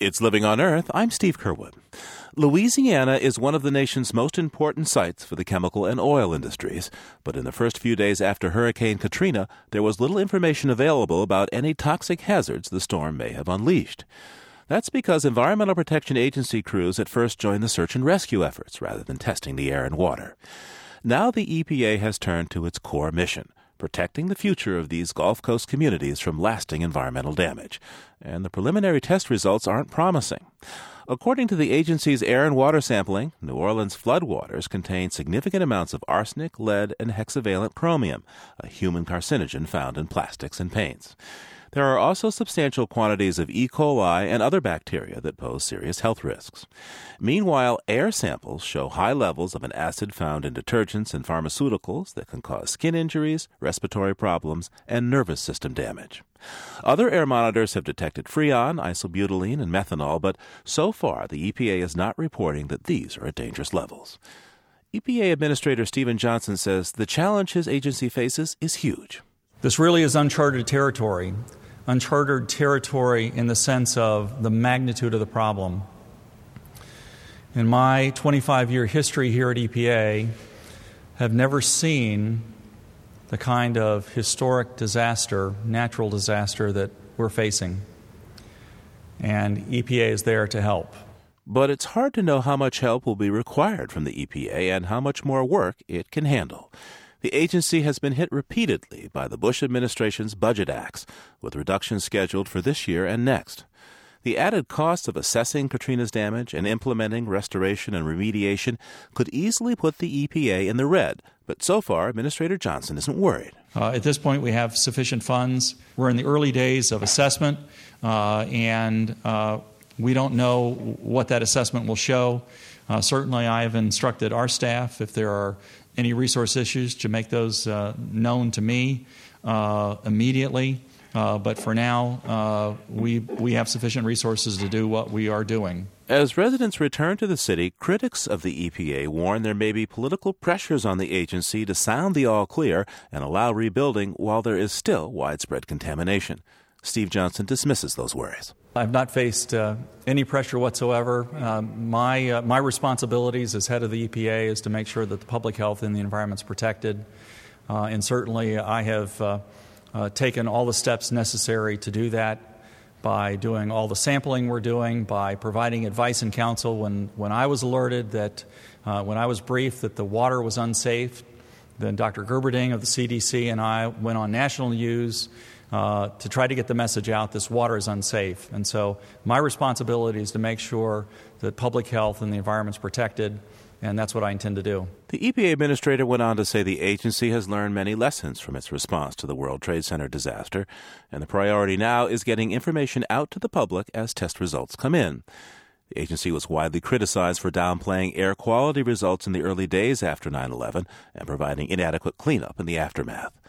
It's Living on Earth. I'm Steve Curwood. Louisiana is one of the nation's most important sites for the chemical and oil industries, but in the first few days after Hurricane Katrina, there was little information available about any toxic hazards the storm may have unleashed. That's because Environmental Protection Agency crews at first joined the search and rescue efforts rather than testing the air and water. Now the EPA has turned to its core mission, protecting the future of these Gulf Coast communities from lasting environmental damage. And the preliminary test results aren't promising. According to the agency's air and water sampling, New Orleans floodwaters contain significant amounts of arsenic, lead, and hexavalent chromium, a human carcinogen found in plastics and paints. There are also substantial quantities of E. coli and other bacteria that pose serious health risks. Meanwhile, air samples show high levels of an acid found in detergents and pharmaceuticals that can cause skin injuries, respiratory problems, and nervous system damage. Other air monitors have detected freon, isobutylene, and methanol, but so far the EPA is not reporting that these are at dangerous levels. EPA Administrator Stephen Johnson says the challenge his agency faces is huge. This really is uncharted territory in the sense of the magnitude of the problem. In my 25-year history here at EPA, have never seen the kind of historic disaster, natural disaster that we're facing. And EPA is there to help. But it's hard to know how much help will be required from the EPA and how much more work it can handle. The agency has been hit repeatedly by the Bush administration's budget acts, with reductions scheduled for this year and next. The added cost of assessing Katrina's damage and implementing restoration and remediation could easily put the EPA in the red, but so far, Administrator Johnson isn't worried. At this point, we have sufficient funds. We're in the early days of assessment, and we don't know what that assessment will show. Certainly, I have instructed our staff, if there are any resource issues, to make those known to me immediately. But for now, we have sufficient resources to do what we are doing. As residents return to the city, critics of the EPA warn there may be political pressures on the agency to sound the all clear and allow rebuilding while there is still widespread contamination. Steve Johnson dismisses those worries. I've not faced any pressure whatsoever. My responsibilities as head of the EPA is to make sure that the public health and the environment is protected. And certainly I have taken all the steps necessary to do that by doing all the sampling we're doing, by providing advice and counsel when I was alerted that, when I was briefed that the water was unsafe, then Dr. Gerberding of the CDC and I went on national news to try to get the message out, this water is unsafe. And so my responsibility is to make sure that public health and the environment is protected, and that's what I intend to do. The EPA administrator went on to say the agency has learned many lessons from its response to the World Trade Center disaster, and the priority now is getting information out to the public as test results come in. The agency was widely criticized for downplaying air quality results in the early days after 9/11 and providing inadequate cleanup in the aftermath.